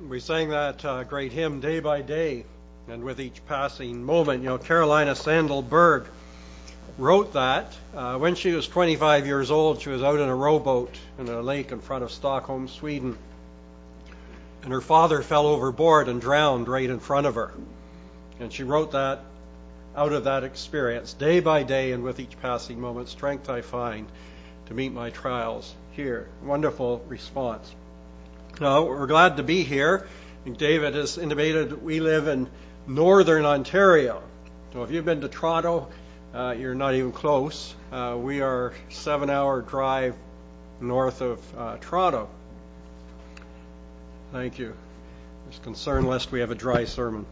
We sang that great hymn, Day by Day, and with each passing moment. Carolina Sandelberg wrote that. When she was 25 years old, she was out in a rowboat in a lake in front of Stockholm, Sweden. And her father fell overboard and drowned right in front of her. And she wrote that out of that experience. Day by day and with each passing moment, strength I find to meet my trials here. Wonderful response. We're glad to be here. David has intimated we live in northern Ontario. So if you've been to Toronto, you're not even close. We are a 7-hour drive north of Toronto. Thank you. There's concern lest we have a dry sermon.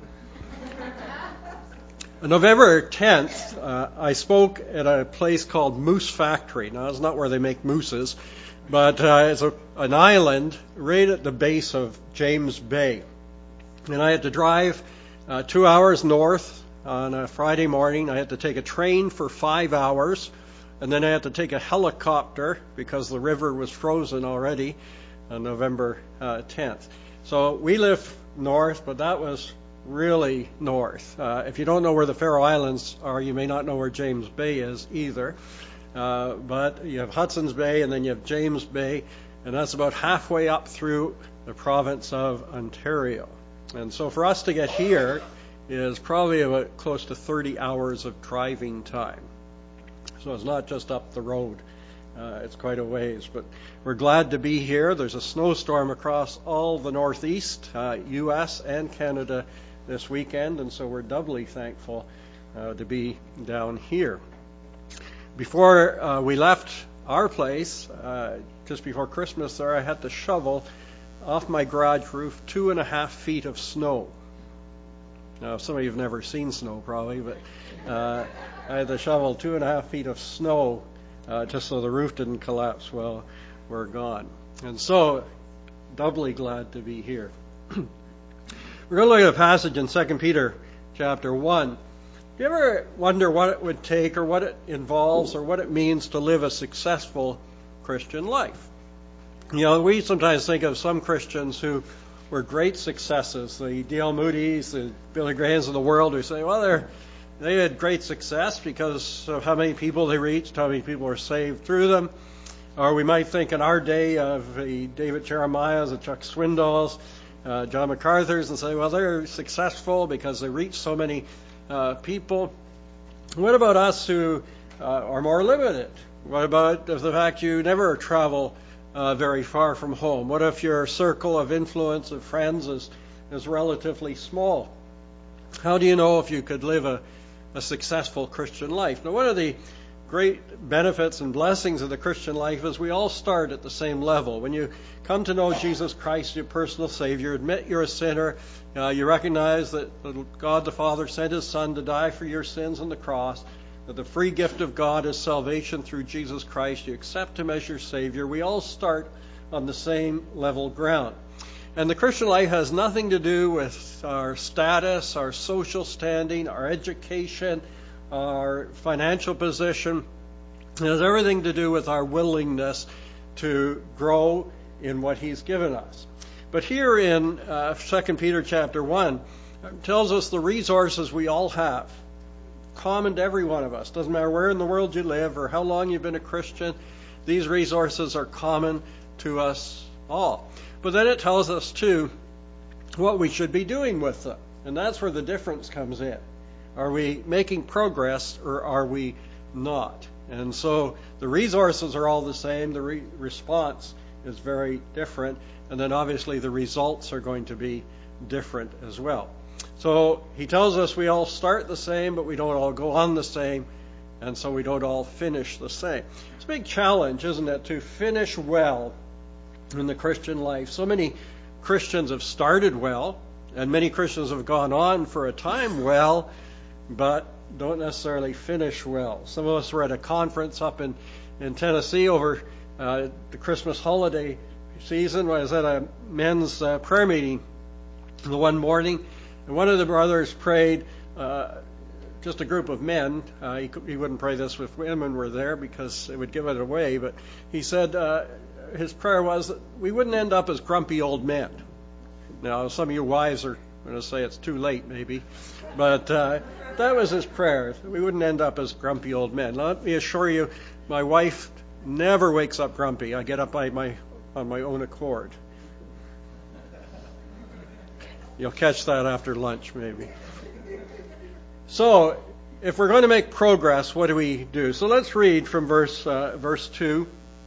On November 10th, I spoke at a place called Moose Factory. Now, it's not where they make mooses, but it's an island right at the base of James Bay. And I had to drive 2 hours north on a Friday morning. I had to take a train for 5 hours, and then I had to take a helicopter because the river was frozen already on November 10th. So we live north, but that was really north. If you don't know where the Faroe Islands are, you may not know where James Bay is either. But you have Hudson's Bay and then you have James Bay, and that's about halfway up through the province of Ontario. And so for us to get here is probably about close to 30 hours of driving time. So it's not just up the road. It's quite a ways, but we're glad to be here. There's a snowstorm across all the northeast, U.S. and Canada this weekend, and so we're doubly thankful to be down here. Before we left our place, just before Christmas there, I had to shovel off my garage roof 2.5 feet of snow. Now, some of you have never seen snow probably, but I had to shovel 2.5 feet of snow just so the roof didn't collapse while we're gone. And so, doubly glad to be here. We're going to look at a passage in 2 Peter chapter 1. Do you ever wonder what it would take or what it involves or what it means to live a successful Christian life? We sometimes think of some Christians who were great successes, the D.L. Moody's, the Billy Grahams of the world, who say, well, they had great success because of how many people they reached, how many people were saved through them. Or we might think in our day of the David Jeremiahs, the Chuck Swindoll's, John MacArthur's, and say, well, they're successful because they reached so many people. What about us who are more limited? What about the fact you never travel very far from home? What if your circle of influence of friends is relatively small? How do you know if you could live a successful Christian life? Now, one of the great benefits and blessings of the Christian life is we all start at the same level. When you come to know Jesus Christ, your personal Savior, admit you're a sinner, you recognize that God the Father sent His Son to die for your sins on the cross, that the free gift of God is salvation through Jesus Christ, you accept Him as your Savior. We all start on the same level ground. And the Christian life has nothing to do with our status, our social standing, our education, our financial position. It has everything to do with our willingness to grow in what He's given us. But here in 2 Peter chapter 1, it tells us the resources we all have, common to every one of us. Doesn't matter where in the world you live or how long you've been a Christian, these resources are common to us all. But then it tells us, too, what we should be doing with them. And that's where the difference comes in. Are we making progress or are we not? And so the resources are all the same. The response is very different. And then obviously the results are going to be different as well. So he tells us we all start the same, but we don't all go on the same. And so we don't all finish the same. It's a big challenge, isn't it, to finish well in the Christian life. So many Christians have started well, and many Christians have gone on for a time well, but don't necessarily finish well. Some of us were at a conference up in Tennessee over the Christmas holiday season. I was at a men's prayer meeting the one morning, and one of the brothers prayed, just a group of men. He wouldn't pray this if women were there because it would give it away, but he said his prayer was that we wouldn't end up as grumpy old men. Now, some of you wives are going to say it's too late, maybe. But that was his prayer. We wouldn't end up as grumpy old men. Let me assure you, my wife never wakes up grumpy. I get up on my own accord. You'll catch that after lunch, maybe. So, if we're going to make progress, what do we do? So let's read from verse 2,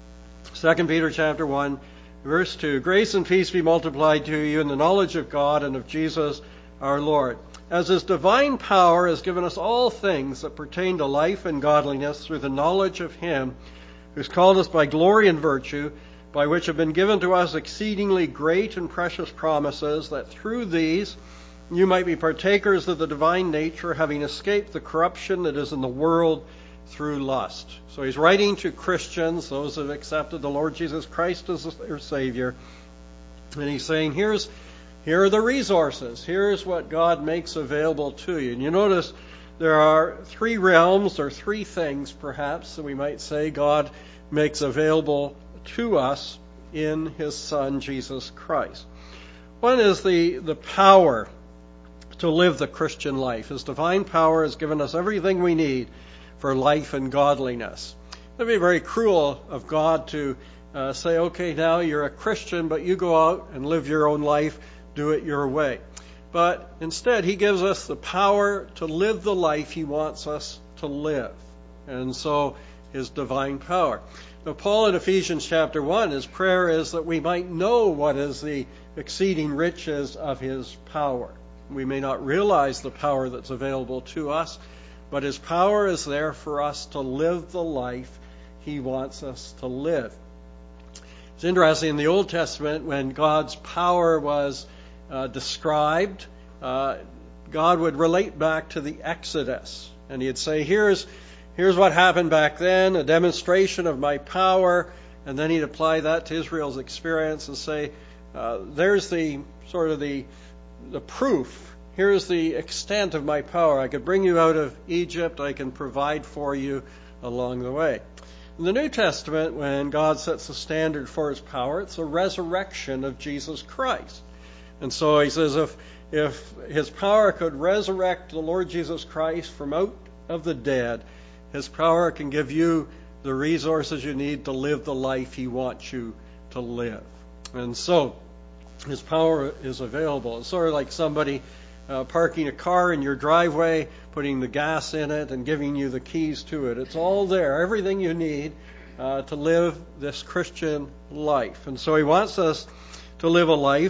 2 Peter chapter 1, verse 2. Grace and peace be multiplied to you in the knowledge of God and of Jesus our Lord, as his divine power has given us all things that pertain to life and godliness through the knowledge of him who's called us by glory and virtue, by which have been given to us exceedingly great and precious promises, that through these you might be partakers of the divine nature, having escaped the corruption that is in the world through lust. So he's writing to Christians, those who have accepted the Lord Jesus Christ as their Savior. And he's saying, here are the resources. Here's what God makes available to you. And you notice there are three realms, or three things perhaps, that we might say God makes available to us in his Son, Jesus Christ. One is the power to live the Christian life. His divine power has given us everything we need for life and godliness. It would be very cruel of God to say, okay, now you're a Christian, but you go out and live your own life, do it your way. But instead, he gives us the power to live the life he wants us to live. And so, his divine power. Now, Paul in Ephesians chapter 1, his prayer is that we might know what is the exceeding riches of his power. We may not realize the power that's available to us, but his power is there for us to live the life he wants us to live. It's interesting, in the Old Testament, when God's power was described, God would relate back to the Exodus. And he'd say, here's what happened back then, a demonstration of my power. And then he'd apply that to Israel's experience and say, there's the sort of the proof. Here's the extent of my power. I could bring you out of Egypt. I can provide for you along the way. In the New Testament, when God sets the standard for his power, it's the resurrection of Jesus Christ. And so he says, if his power could resurrect the Lord Jesus Christ from out of the dead, his power can give you the resources you need to live the life he wants you to live. And so his power is available. It's sort of like somebody parking a car in your driveway, putting the gas in it, and giving you the keys to it. It's all there, everything you need to live this Christian life. And so he wants us to live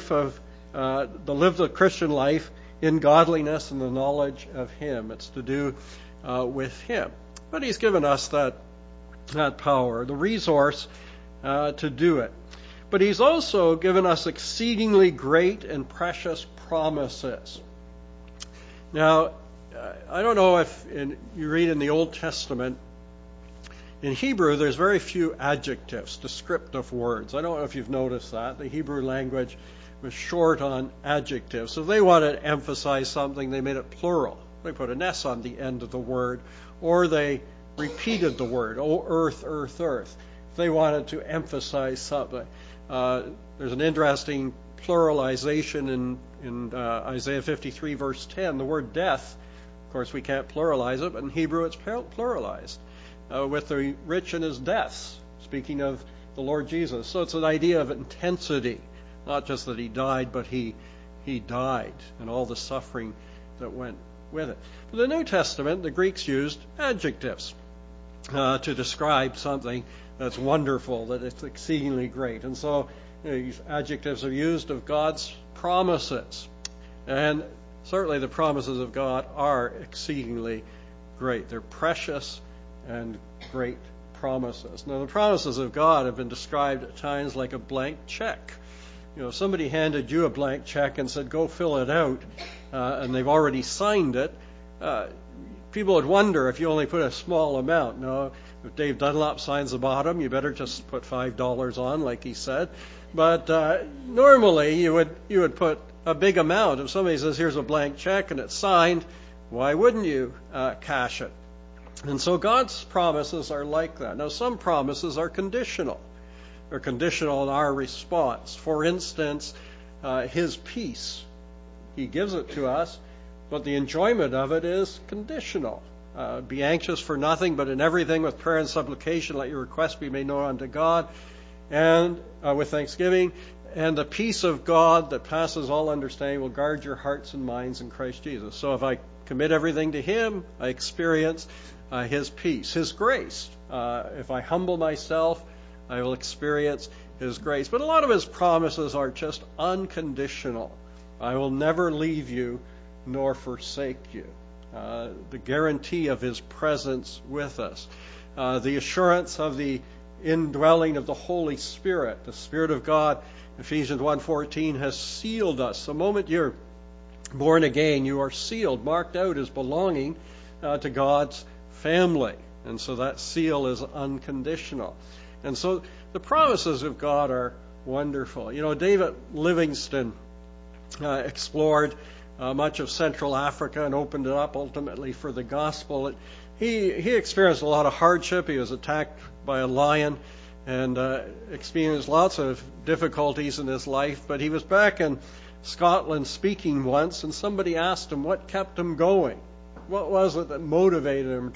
the Christian life in godliness and the knowledge of him. It's to do with him. But he's given us that power, the resource to do it. But he's also given us exceedingly great and precious promises. Now, I don't know if you read in the Old Testament, in Hebrew there's very few adjectives, descriptive words. I don't know if you've noticed that. The Hebrew language was short on adjectives. So if they wanted to emphasize something, they made it plural. They put an S on the end of the word, or they repeated the word, oh, earth, earth, earth. If they wanted to emphasize something. There's an interesting pluralization in Isaiah 53 verse 10. The word death, of course we can't pluralize it, but in Hebrew it's pluralized with the rich in his deaths, speaking of the Lord Jesus. So it's an idea of intensity, not just that he died, but he died and all the suffering that went with it. For the New Testament, the Greeks used adjectives to describe something that's wonderful, that it's exceedingly great. And so these adjectives are used of God's promises. And certainly the promises of God are exceedingly great. They're precious and great promises. Now, the promises of God have been described at times like a blank check. You know, if somebody handed you a blank check and said, go fill it out, and they've already signed it, people would wonder if you only put a small amount. No, if Dave Dunlop signs the bottom, you better just put $5 on, like he said. But normally you would put a big amount. If somebody says, here's a blank check and it's signed, why wouldn't you cash it? And so God's promises are like that. Now, some promises are conditional. They're conditional on our response. For instance, His peace. He gives it to us, but the enjoyment of it is conditional. Be anxious for nothing, but in everything with prayer and supplication, let your requests be made known unto God, and with thanksgiving. And the peace of God that passes all understanding will guard your hearts and minds in Christ Jesus. So if I commit everything to Him, I experience His peace, His grace. If I humble myself, I will experience His grace. But a lot of His promises are just unconditional. I will never leave you nor forsake you. The guarantee of His presence with us. The assurance of the indwelling of the Holy Spirit. The Spirit of God, Ephesians 1:14, has sealed us. The moment you're born again, you are sealed, marked out as belonging to God's family. And so that seal is unconditional. And so the promises of God are wonderful. You know, David Livingstone explored much of Central Africa and opened it up ultimately for the gospel. He experienced a lot of hardship. He was attacked by a lion and experienced lots of difficulties in his life. But he was back in Scotland speaking once, and somebody asked him what kept him going. What was it that motivated him,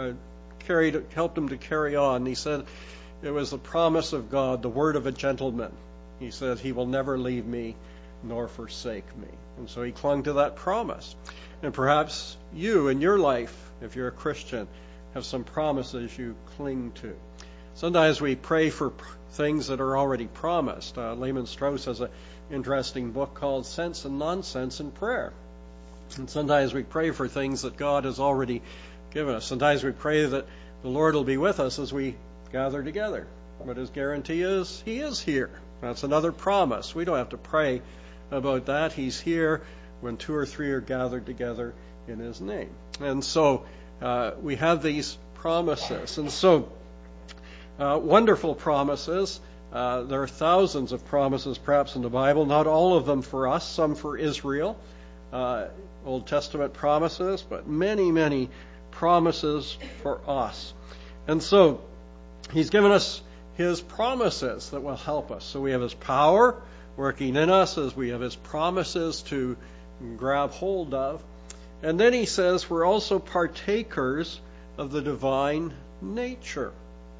helped him to carry on? And he said it was the promise of God, the word of a gentleman. He said, He will never leave me nor forsake me. And so he clung to that promise. And perhaps you in your life, if you're a Christian, have some promises you cling to. Sometimes we pray for things that are already promised. Lehman Strauss has an interesting book called Sense and Nonsense in Prayer. And sometimes we pray for things that God has already given us. Sometimes we pray that the Lord will be with us as we gather together. But His guarantee is He is here. That's another promise. We don't have to pray about that. He's here when 2 or 3 are gathered together in His name. And so we have these promises. And so wonderful promises. There are thousands of promises perhaps in the Bible, not all of them for us, some for Israel. Old Testament promises, but many, many promises for us. And so He's given us His promises that will help us. So we have His power working in us as we have His promises to grab hold of. And then He says we're also partakers of the divine nature.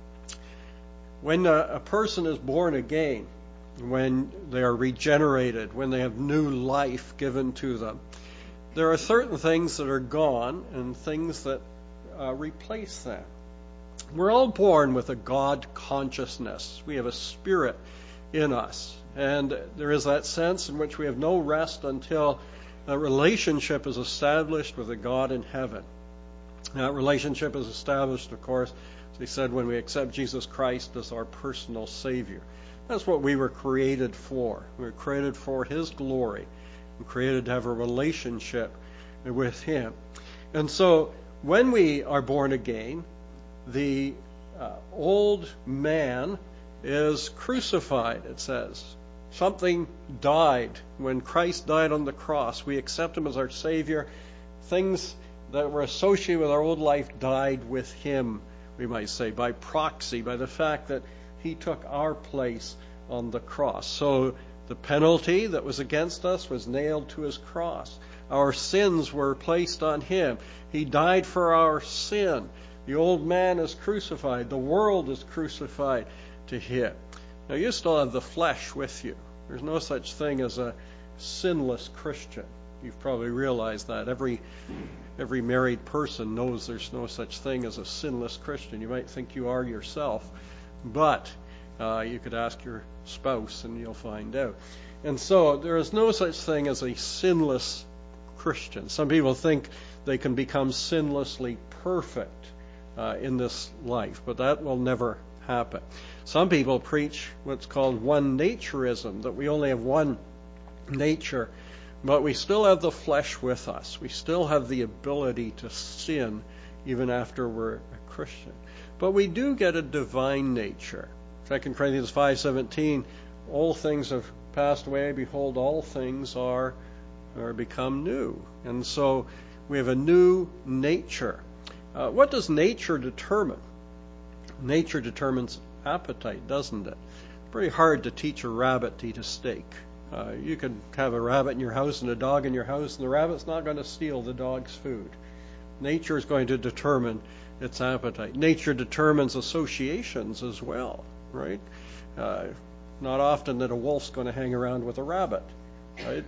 When a person is born again, when they are regenerated, when they have new life given to them, there are certain things that are gone and things that replace them. We're all born with a God consciousness. We have a spirit in us. And there is that sense in which we have no rest until a relationship is established with a God in heaven. That relationship is established, of course, as he said, when we accept Jesus Christ as our personal Savior. That's what we were created for. We were created for His glory. We were created to have a relationship with Him. And so when we are born again, the old man is crucified, it says. Something died. When Christ died on the cross, we accept Him as our Savior. Things that were associated with our old life died with Him, we might say, by proxy, by the fact that He took our place on the cross. So the penalty that was against us was nailed to His cross. Our sins were placed on Him. He died for our sin. The old man is crucified. The world is crucified to Him. Now, you still have the flesh with you. There's no such thing as a sinless Christian. You've probably realized that. Every married person knows there's no such thing as a sinless Christian. You might think you are yourself, but you could ask your spouse and you'll find out. And so there is no such thing as a sinless Christian. Some people think they can become sinlessly perfect in this life, but that will never happen. Some people preach what's called one-naturism, that we only have one nature, but we still have the flesh with us. We still have the ability to sin even after we're a Christian. But we do get a divine nature. 2 Corinthians 5:17, all things have passed away, behold, all things are become new. And so we have a new nature. What does nature determine? Nature determines appetite, doesn't it? Pretty hard to teach a rabbit to eat a steak. You can have a rabbit in your house and a dog in your house, and the rabbit's not going to steal the dog's food. Nature is going to determine its appetite. Nature determines associations as well, right? Not often that a wolf's going to hang around with a rabbit, right?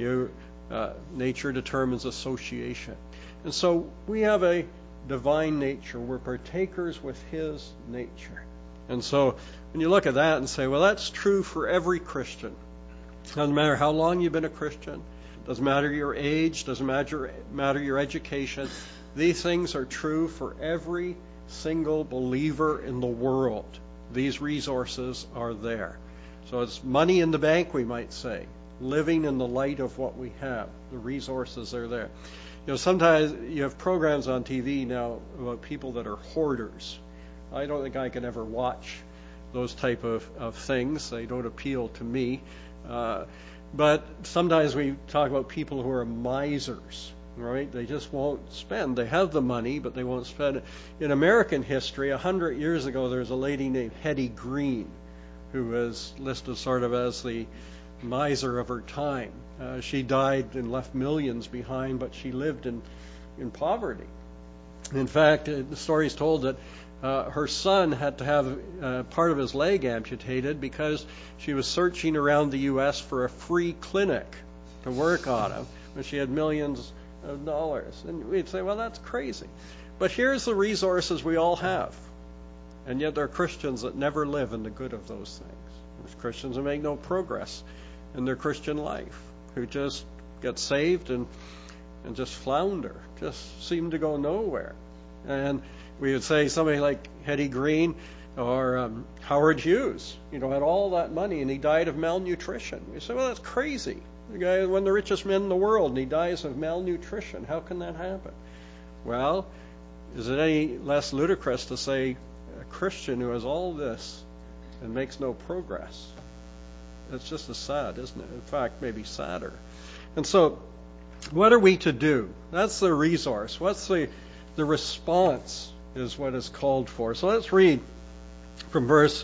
Nature determines association. And so we have a divine nature. We're partakers with his nature. And so when you look at that and say, well, that's true for every Christian. Doesn't matter how long you've been a Christian. Doesn't matter your age. Doesn't matter your education. These things are true for every single believer in the world. These resources are there. So it's money in the bank, we might say. Living in the light of what we have. The resources are there. Sometimes you have programs on TV now about people that are hoarders. I don't think I can ever watch those type of things. They don't appeal to me. But sometimes we talk about people who are misers, right? They just won't spend. They have the money, but they won't spend it. In American history, 100 years ago, there was a lady named Hetty Green, who was listed sort of as the miser of her time. She died and left millions behind, but she lived in poverty. In fact, the story is told that her son had to have part of his leg amputated because she was searching around the U.S. for a free clinic to work on him when she had millions of dollars. And we'd say, well, that's crazy. But here's the resources we all have. And yet there are Christians that never live in the good of those things. There's Christians who make no progress in their Christian life, who just get saved and just flounder, just seem to go nowhere. And we would say somebody like Hetty Green or Howard Hughes, had all that money and he died of malnutrition. We say, well, that's crazy. The guy is one of the richest men in the world and he dies of malnutrition. How can that happen? Well, is it any less ludicrous to say a Christian who has all this and makes no progress? It's just as sad, isn't it? In fact, maybe sadder. And so, what are we to do? That's the resource. What's the response is what is called for. So let's read from verse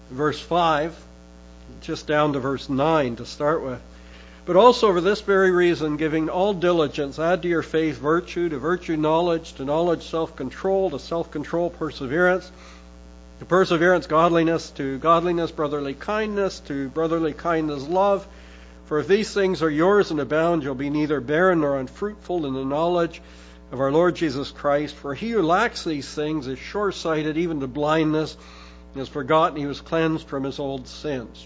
5, just down to verse 9 to start with. But also for this very reason, giving all diligence, add to your faith virtue, to virtue knowledge, to knowledge self-control, to self-control perseverance, to perseverance godliness, to godliness brotherly kindness, to brotherly kindness love. For if these things are yours and abound, you'll be neither barren nor unfruitful in the knowledge of our Lord Jesus Christ. For he who lacks these things is short-sighted even to blindness, and has forgotten he was cleansed from his old sins.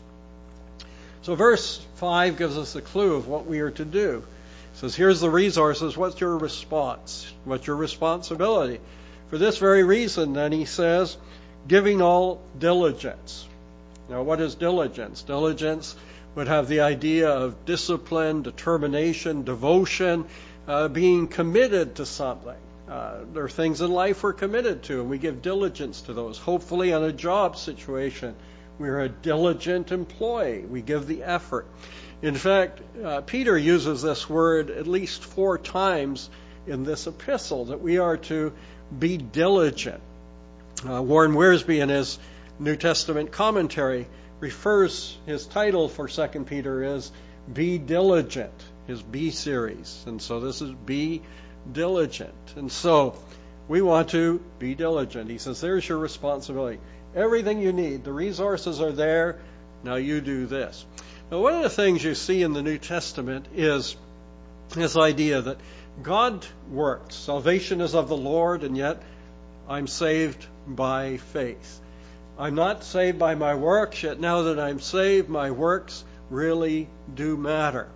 So verse 5 gives us a clue of what we are to do. It says, here's the resources. What's your response? What's your responsibility? For this very reason, then, he says, giving all diligence. Now, what is diligence? Diligence would have the idea of discipline, determination, devotion, being committed to something. There are things in life we're committed to, and we give diligence to those. Hopefully, on a job situation, we're a diligent employee. We give the effort. In fact, Peter uses this word at least 4 times in this epistle, that we are to be diligent. Warren Wiersbe, in his New Testament commentary, refers, his title for 2 Peter is Be Diligent, his B series. And so this is Be Diligent. And so we want to be diligent. He says, there's your responsibility. Everything you need, the resources are there. Now you do this. Now, one of the things you see in the New Testament is this idea that God works. Salvation is of the Lord, and yet I'm saved by faith. I'm not saved by my works, yet now that I'm saved, my works really do matter.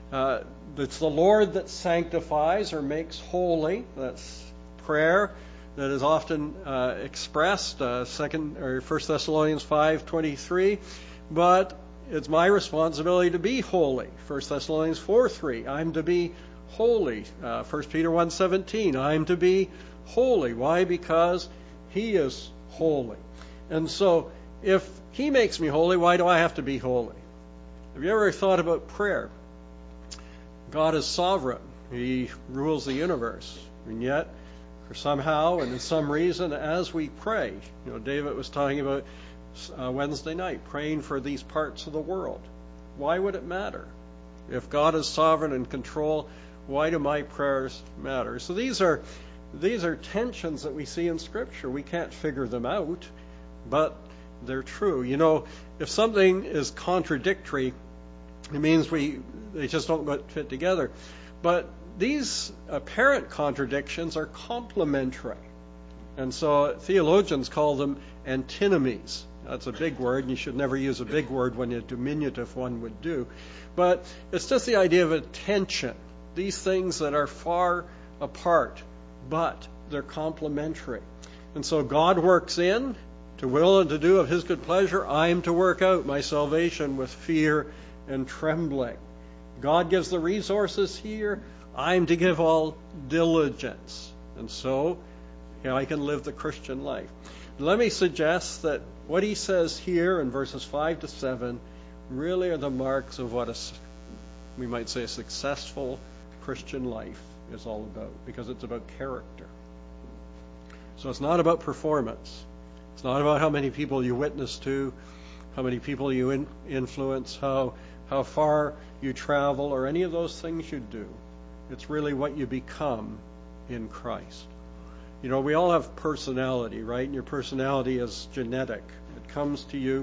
It's the Lord that sanctifies or makes holy. That's prayer that is often expressed, 1 Thessalonians 5:23. But it's my responsibility to be holy. 1 Thessalonians 4:3. I'm to be holy. 1 Peter 1:17. I'm to be holy. Why? Because He is holy. And so, if He makes me holy, why do I have to be holy? Have you ever thought about prayer? God is sovereign. He rules the universe. And yet, for somehow and in some reason, as we pray, David was talking about Wednesday night, praying for these parts of the world. why would it matter? If God is sovereign and control, why do my prayers matter? So these are tensions that we see in Scripture. We can't figure them out, but they're true. If something is contradictory, it means they just don't fit together. But these apparent contradictions are complementary. And so theologians call them antinomies. That's a big word, and you should never use a big word when a diminutive one would do. But it's just the idea of a tension. These things that are far apart, but they're complementary. And so God works in to will and to do of His good pleasure. I am to work out my salvation with fear and trembling. God gives the resources here. I am to give all diligence. And so I can live the Christian life. Let me suggest that what he says here in verses 5 to 7 really are the marks of what we might say a successful Christian life is all about, because it's about character. So it's not about performance. It's not about how many people you witness to, how many people you influence, how far you travel, or any of those things you do. It's really what you become in Christ. We all have personality, right? And your personality is genetic. It comes to you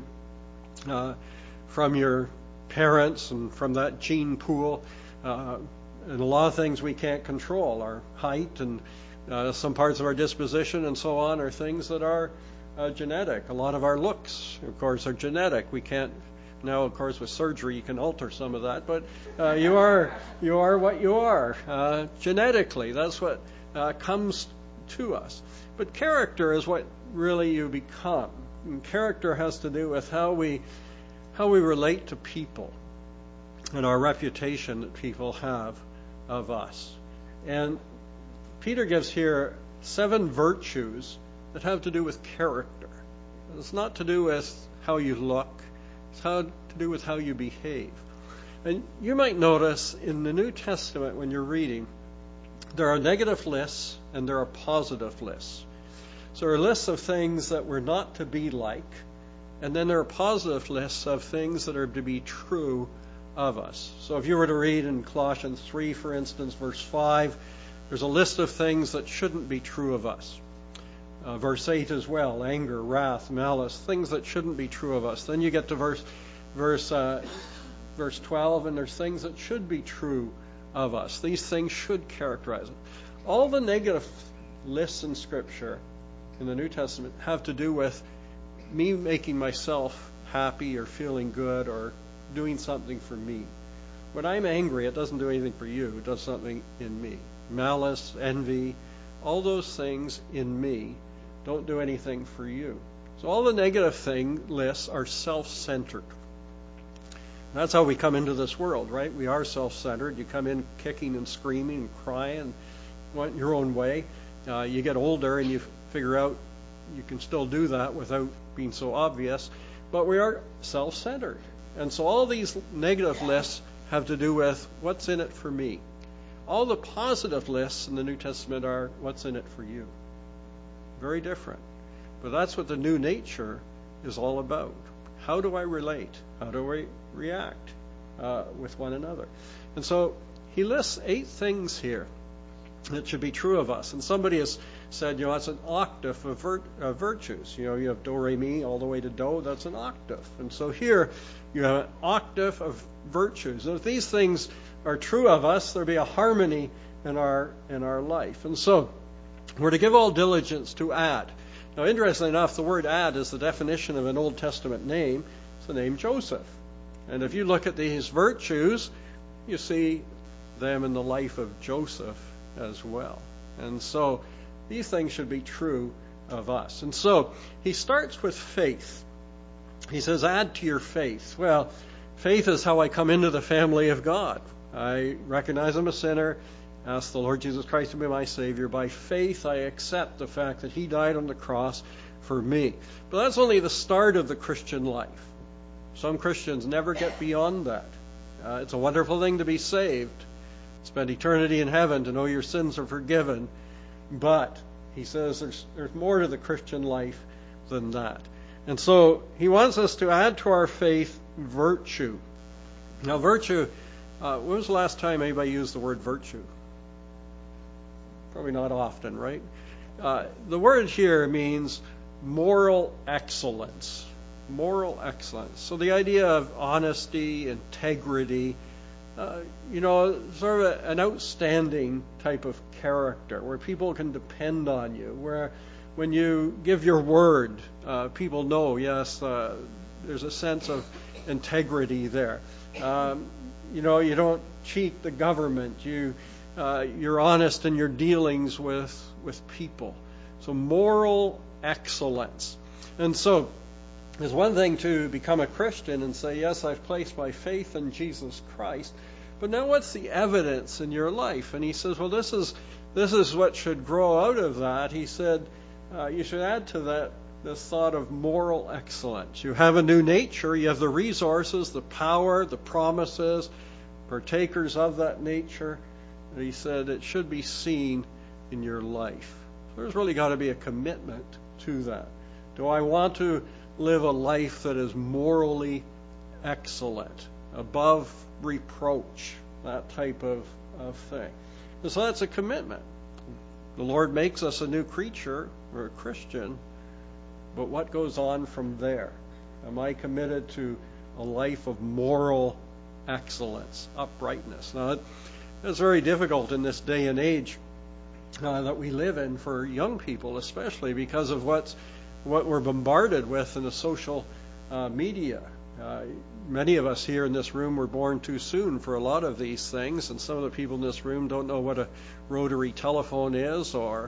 from your parents and from that gene pool. And a lot of things we can't control. Our height and some parts of our disposition and so on are things that are genetic. A lot of our looks, of course, are genetic. We can't now, of course, with surgery you can alter some of that, but you are what you are genetically. That's what comes to us. But character is what really you become. And character has to do with how we relate to people and our reputation that people have of us. And Peter gives here 7 virtues that have to do with character. It's not to do with how you look. It's to do with how you behave. And you might notice in the New Testament when you're reading, there are negative lists and there are positive lists. So there are lists of things that we're not to be like, and then there are positive lists of things that are to be true of us. So if you were to read in Colossians 3, for instance, verse 5, there's a list of things that shouldn't be true of us. Verse 8 as well, anger, wrath, malice, things that shouldn't be true of us. Then you get to verse 12, and there's things that should be true of us. These things should characterize it. All the negative lists in Scripture in the New Testament have to do with me making myself happy or feeling good or doing something for me. When I'm angry, it doesn't do anything for you. It does something in me. Malice, envy, all those things in me don't do anything for you. So all the negative lists are self-centered. That's how we come into this world, right? We are self-centered. You come in kicking and screaming and crying and want your own way. You get older and you figure out you can still do that without being so obvious. But we are self-centered. And so all these negative lists have to do with what's in it for me. All the positive lists in the New Testament are what's in it for you. Very different. But that's what the new nature is all about. How do I relate? How do I react with one another? And so he lists 8 things here that should be true of us. And somebody has said, that's an octave of virtues. You have do, re, mi, all the way to do. That's an octave. And so here you have an octave of virtues. And if these things are true of us, there'll be a harmony in our life. And so we're to give all diligence to add. Now, interestingly enough, the word add is the definition of an Old Testament name. It's the name Joseph. And if you look at these virtues, you see them in the life of Joseph as well. And so these things should be true of us. And so he starts with faith. He says, add to your faith. Well, faith is how I come into the family of God. I recognize I'm a sinner. Ask the Lord Jesus Christ to be my Savior. By faith, I accept the fact that He died on the cross for me. But that's only the start of the Christian life. Some Christians never get beyond that. It's a wonderful thing to be saved, spend eternity in heaven, to know your sins are forgiven. But he says there's more to the Christian life than that. And so he wants us to add to our faith virtue. Now, virtue, when was the last time anybody used the word virtue? Probably not often, right? The word here means moral excellence. Moral excellence. So the idea of honesty, integrity, sort of an outstanding type of character where people can depend on you, where when you give your word, people know, yes, there's a sense of integrity there. You don't cheat the government. You're honest in your dealings with people. So moral excellence. And so it's one thing to become a Christian and say, yes, I've placed my faith in Jesus Christ. But now what's the evidence in your life? And he says, well, this is what should grow out of that. He said, you should add to that this thought of moral excellence. You have a new nature. You have the resources, the power, the promises, partakers of that nature. And he said it should be seen in your life. So there's really got to be a commitment to that. Do I want to live a life that is morally excellent, above reproach, that type of thing? And so that's a commitment. The Lord makes us a new creature, or a Christian, but what goes on from there? Am I committed to a life of moral excellence, uprightness? Now, it's very difficult in this day and age that we live in for young people, especially because of what we're bombarded with in the social media. Many of us here in this room were born too soon for a lot of these things, and some of the people in this room don't know what a rotary telephone is, or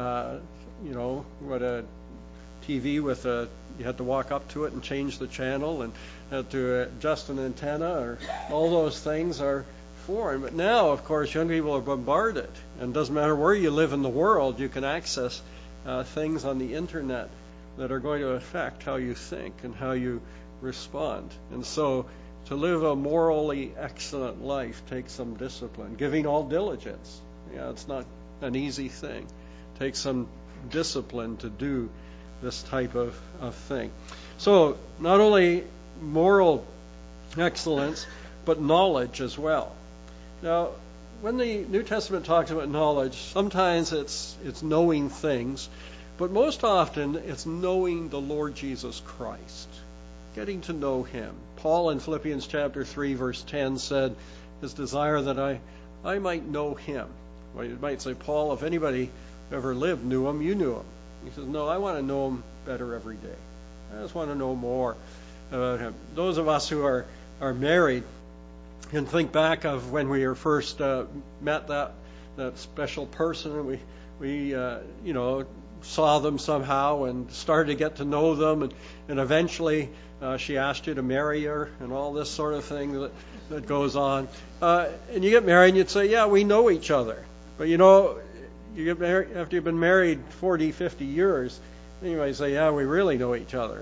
what a TV with you had to walk up to it and change the channel and had to adjust an antenna, or all those things are foreign. But now, of course, young people are bombarded, and it doesn't matter where you live in the world, you can access things on the internet that are going to affect how you think and how you respond. And so to live a morally excellent life takes some discipline, giving all diligence. It's not an easy thing. It takes some discipline to do this type of thing. So not only moral excellence, but knowledge as well. Now, when the New Testament talks about knowledge, sometimes it's knowing things, but most often it's knowing the Lord Jesus Christ, getting to know Him. Paul in Philippians chapter 3, verse 10 said, his desire that I might know Him. Well, you might say, Paul, if anybody ever lived knew Him, you knew Him. He says, no, I want to know Him better every day. I just want to know more about Him. Those of us who are married can think back of when we were first met that special person, and we saw them somehow and started to get to know them, and eventually she asked you to marry her and all this sort of thing that goes on. And you get married and you'd say, yeah, we know each other. But you get married after you've been married 40, 50 years, then you might say, yeah, we really know each other.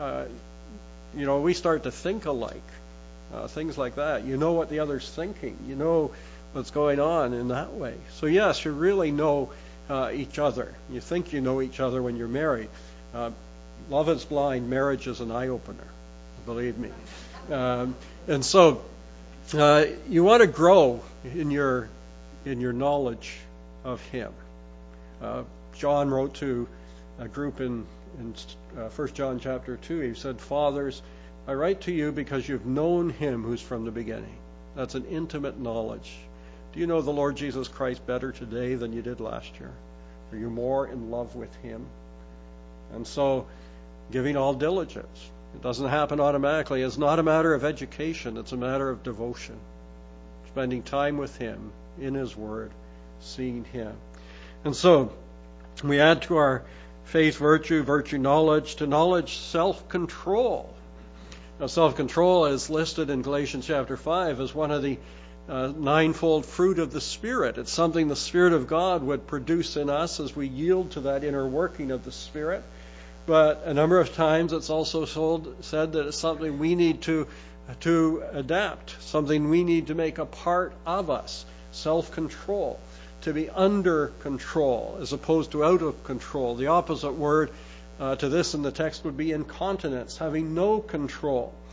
We start to think alike. Things like that. You know what the other's thinking. You know what's going on in that way. So yes, you really know each other. You think you know each other when you're married. Love is blind. Marriage is an eye-opener. Believe me. And so you want to grow in your knowledge of Him. John wrote to a group in 1 John chapter 2. He said, Fathers, I write to you because you've known Him who's from the beginning. That's an intimate knowledge. Do you know the Lord Jesus Christ better today than you did last year? Are you more in love with Him? And so, giving all diligence. It doesn't happen automatically. It's not a matter of education. It's a matter of devotion. Spending time with Him, in His Word, seeing Him. And so, we add to our faith virtue knowledge, to knowledge self-control. Now, self-control is listed in Galatians chapter 5 as one of the ninefold fruit of the Spirit. It's something the Spirit of God would produce in us as we yield to that inner working of the Spirit. But a number of times it's also said that it's something we need to adapt, something we need to make a part of us. Self-control, to be under control as opposed to out of control. The opposite word to this in the text would be incontinence, having no control.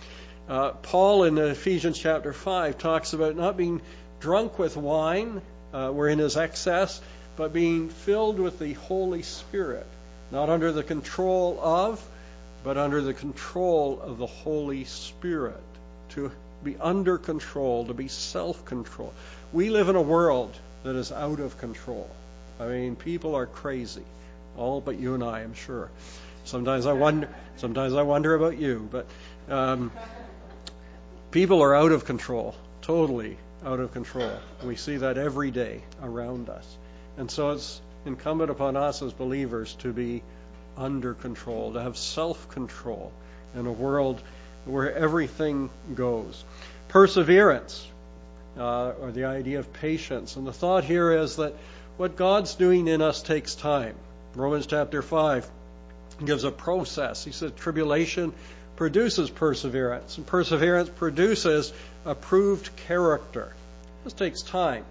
Paul in Ephesians chapter 5 talks about not being drunk with wine, wherein is excess, but being filled with the Holy Spirit, not under the control of, but under the control of the Holy Spirit. To be under control, to be self-control. We live in a world that is out of control. I mean, people are crazy. All but you and I, I'm sure. Sometimes I wonder about you, but people are out of control, totally out of control. We see that every day around us. And so it's incumbent upon us as believers to be under control, to have self-control in a world where everything goes. Perseverance, or the idea of patience. And the thought here is that what God's doing in us takes time. Romans chapter 5 gives a process. He said tribulation produces perseverance, and perseverance produces approved character. This takes time.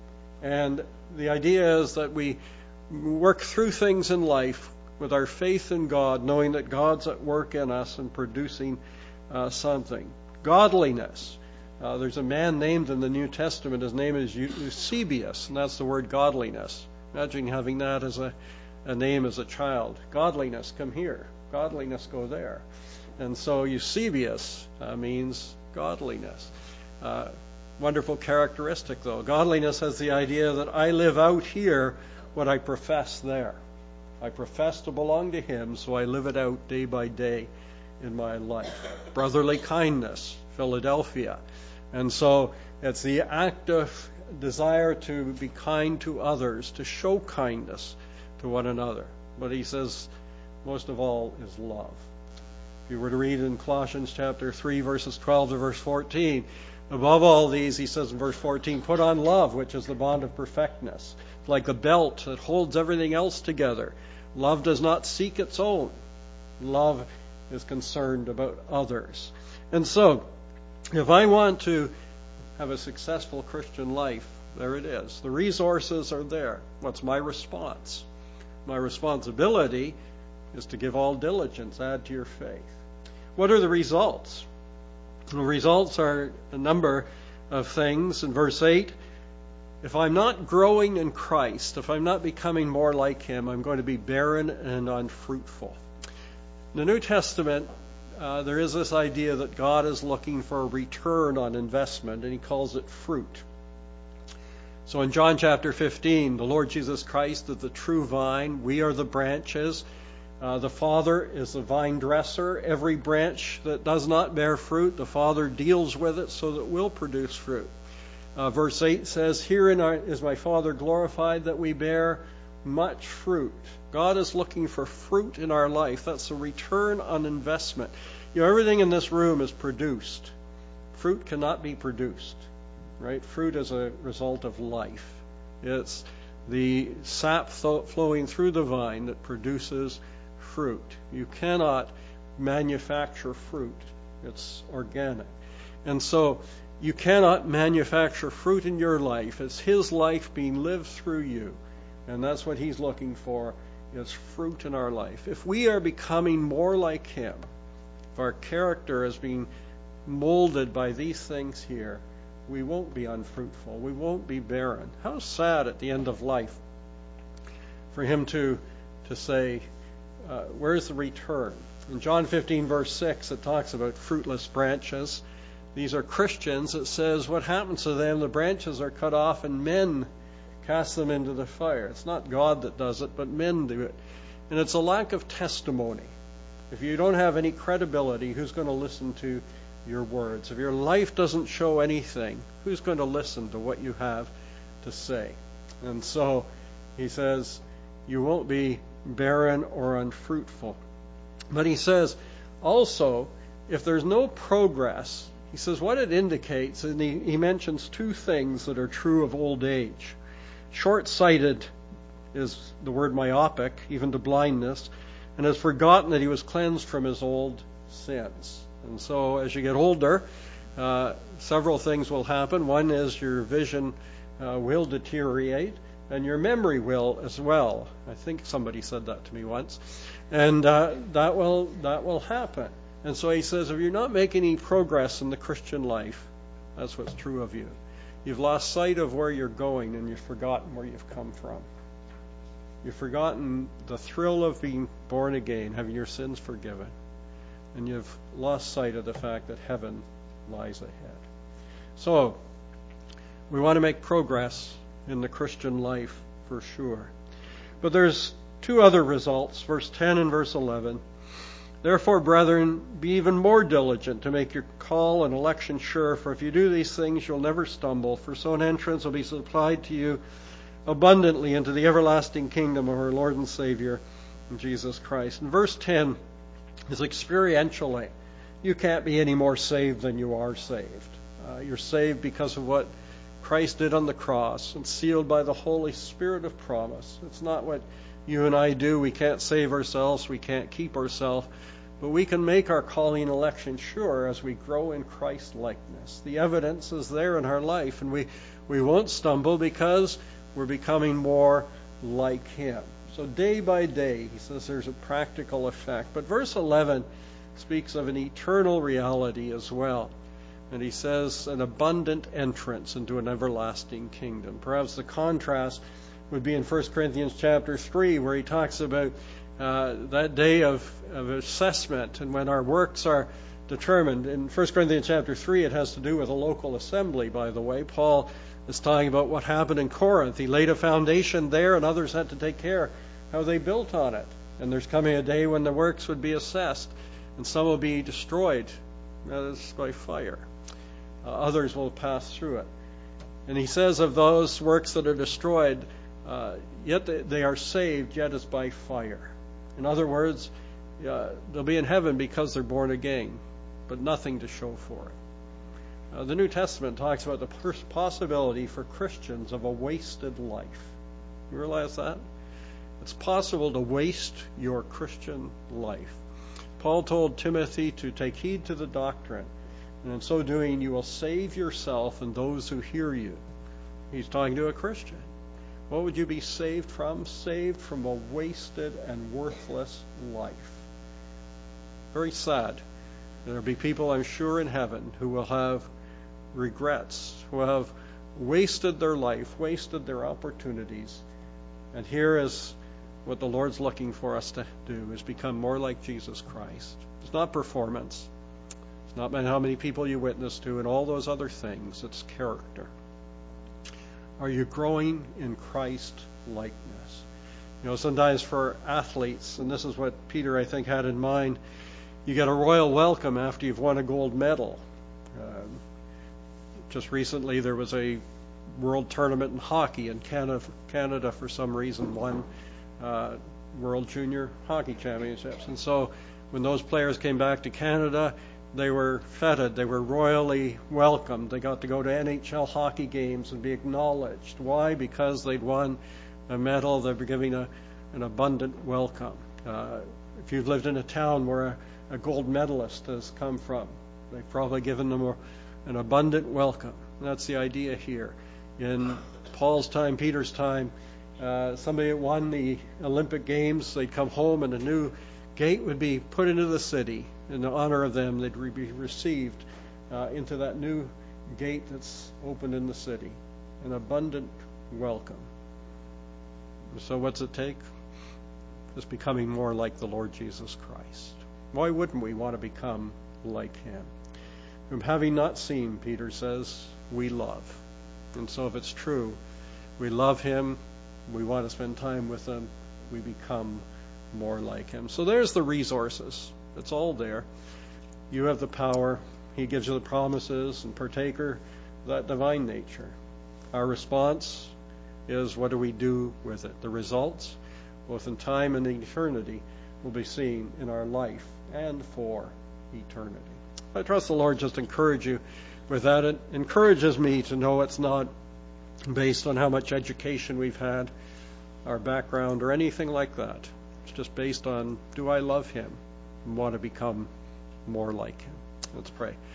And the idea is that we work through things in life with our faith in God, knowing that God's at work in us and producing something. Godliness. There's a man named in the New Testament. His name is Eusebius, and that's the word godliness. Imagine having that as a name as a child. Godliness, come here. Godliness, go there. And so Eusebius means godliness. Wonderful characteristic, though. Godliness has the idea that I live out here what I profess there. I profess to belong to Him, so I live it out day by day in my life. Brotherly kindness, Philadelphia. And so it's the active desire to be kind to others, to show kindness to one another. But he says, most of all, is love. If you were to read in Colossians chapter 3, verses 12 to verse 14, above all these, he says in verse 14, put on love, which is the bond of perfectness. It's like a belt that holds everything else together. Love does not seek its own. Love is concerned about others. And so, if I want to have a successful Christian life, there it is. The resources are there. What's my response? My responsibility is to give all diligence, add to your faith. What are the results? The results are a number of things. In verse 8, if I'm not growing in Christ, if I'm not becoming more like Him, I'm going to be barren and unfruitful. In the New Testament, there is this idea that God is looking for a return on investment, and He calls it fruit. So in John chapter 15, the Lord Jesus Christ is the true vine. We are the branches. The Father is the vine dresser. Every branch that does not bear fruit, the Father deals with it so that it will produce fruit. Verse 8 says, herein is my Father glorified, that we bear much fruit. God is looking for fruit in our life. That's a return on investment. You know, everything in this room is produced. Fruit cannot be produced, right? Fruit is a result of life. It's the sap flowing through the vine that produces fruit. You cannot manufacture fruit. It's organic. And so you cannot manufacture fruit in your life. It's His life being lived through you. And that's what He's looking for, is fruit in our life. If we are becoming more like Him, if our character is being molded by these things here, we won't be unfruitful. We won't be barren. How sad at the end of life for Him to say, where's the return? In John 15, verse 6, it talks about fruitless branches. These are Christians. It says what happens to them, the branches are cut off and men cast them into the fire. It's not God that does it, but men do it. And it's a lack of testimony. If you don't have any credibility, who's going to listen to your words? If your life doesn't show anything, who's going to listen to what you have to say? And so he says, you won't be barren or unfruitful. But he says, also, if there's no progress, he says what it indicates, and he mentions two things that are true of old age. Short-sighted is the word myopic, even to blindness, and has forgotten that he was cleansed from his old sins. And so as you get older, several things will happen. One is your vision will deteriorate, and your memory will as well. I think somebody said that to me once. And that will happen. And so he says, if you're not making any progress in the Christian life, that's what's true of you. You've lost sight of where you're going, and you've forgotten where you've come from. You've forgotten the thrill of being born again, having your sins forgiven. And you've lost sight of the fact that heaven lies ahead. So, we want to make progress in the Christian life for sure. But there's two other results, verse 10 and verse 11. Therefore, brethren, be even more diligent to make your call and election sure, for if you do these things, you'll never stumble, for so an entrance will be supplied to you abundantly into the everlasting kingdom of our Lord and Savior, Jesus Christ. And verse 10 is experientially. You can't be any more saved than you are saved. You're saved because of what Christ did on the cross and sealed by the Holy Spirit of promise. It's not what you and I do. We can't save ourselves. We can't keep ourselves. But we can make our calling and election sure as we grow in Christ likeness. The evidence is there in our life, and we won't stumble because we're becoming more like Him. So day by day, he says there's a practical effect. But verse 11 speaks of an eternal reality as well. And he says an abundant entrance into an everlasting kingdom. Perhaps the contrast would be in 1 Corinthians chapter 3, where he talks about that day of assessment and when our works are determined. In 1 Corinthians chapter 3, it has to do with a local assembly, by the way. Paul is talking about what happened in Corinth. He laid a foundation there, and others had to take care how they built on it. And there's coming a day when the works would be assessed, and some will be destroyed, that is, by fire. Others will pass through it. And he says of those works that are destroyed, yet they are saved, yet as by fire. In other words, they'll be in heaven because they're born again, but nothing to show for it. The New Testament talks about the possibility for Christians of a wasted life. You realize that? It's possible to waste your Christian life. Paul told Timothy to take heed to the doctrine, and in so doing you will save yourself and those who hear you. He's talking to a Christian. What would you be saved from? Saved from a wasted and worthless life. Very sad. There will be people, I'm sure, in heaven who will have regrets, who have wasted their life, wasted their opportunities. And here is what the Lord's looking for us to do, is become more like Jesus Christ. It's not performance. It's not how many people you witness to and all those other things. It's character. Are you growing in Christ likeness? You know, sometimes for athletes, and this is what Peter, I think, had in mind, you get a royal welcome after you've won a gold medal. Just recently there was a world tournament in hockey, and Canada for some reason won World Junior Hockey Championships. And so when those players came back to Canada, they were feted. They were royally welcomed. They got to go to NHL hockey games and be acknowledged. Why? Because they'd won a medal. They were giving an abundant welcome. If you've lived in a town where a gold medalist has come from, they've probably given them an abundant welcome. And that's the idea here. In Paul's time, Peter's time, somebody that won the Olympic Games, they'd come home and a new gate would be put into the city. In the honor of them, they'd be received into that new gate that's opened in the city. An abundant welcome. So what's it take? Just becoming more like the Lord Jesus Christ. Why wouldn't we want to become like Him? From having not seen, Peter says, we love. And so if it's true, we love Him, we want to spend time with Him, we become more like Him. So there's the resources. It's all there. You have the power. He gives you the promises, and partaker of that divine nature. Our response is, what do we do with it? The results, both in time and in eternity, will be seen in our life and for eternity. I trust the Lord just encourage you with that. It encourages me to know it's not based on how much education we've had, our background, or anything like that. It's just based on, do I love Him and want to become more like Him? Let's pray.